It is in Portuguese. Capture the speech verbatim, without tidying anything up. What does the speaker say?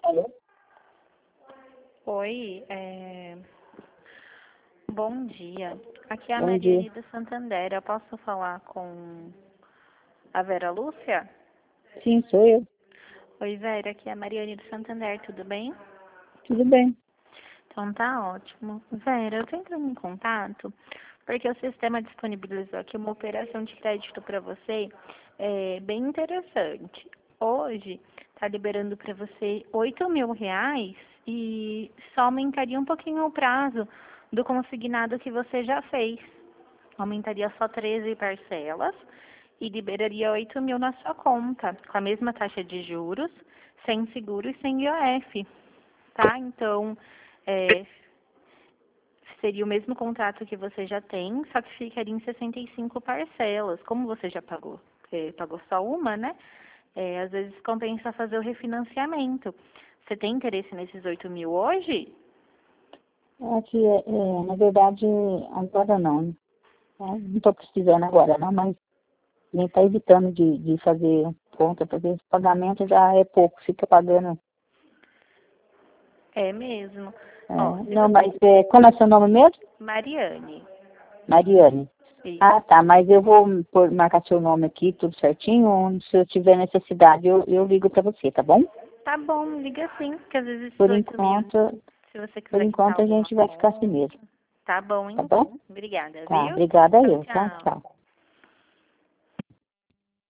Alô? Oi, é... bom dia. Aqui é a Bom Mariane dia. do Santander. Eu posso falar com a Vera Lúcia? Sim, sou eu. Oi, Vera, aqui é a Mariane do Santander, tudo bem? Tudo bem. Então tá ótimo. Vera, eu tô entrando em contato porque o sistema disponibilizou aqui uma operação de crédito para você é, bem interessante. Hoje tá liberando para você oito mil reais e só aumentaria um pouquinho o prazo do consignado que você já fez. Aumentaria só treze parcelas e liberaria oito mil na sua conta, com a mesma taxa de juros, sem seguro e sem I O F, tá? Então, é, seria o mesmo contrato que você já tem, só que ficaria em sessenta e cinco parcelas. Como você já pagou, é, pagou só uma, né? É, às vezes compensa fazer o refinanciamento. Você tem interesse nesses oito mil hoje? Aqui, é, é, na verdade, agora não. Né? Não estou precisando agora, não, mas nem está evitando de, de fazer conta, porque esse pagamento já é pouco, fica pagando. É mesmo. É, Ó, se não, você... mas é, como é seu nome mesmo? Mariane. Mariane. Isso. Ah, tá, mas eu vou pôr, marcar seu nome aqui, tudo certinho. Se eu tiver necessidade, eu, eu ligo para você, tá bom? Tá bom, liga sim, porque às vezes esses Por oito mil, enquanto, se você por quiser quitar enquanto a alguma gente vai ficar assim conta. mesmo, Tá bom, tá bom? então. Obrigada, Tá, viu? obrigada Tchau, eu, tá? tchau. Tchau.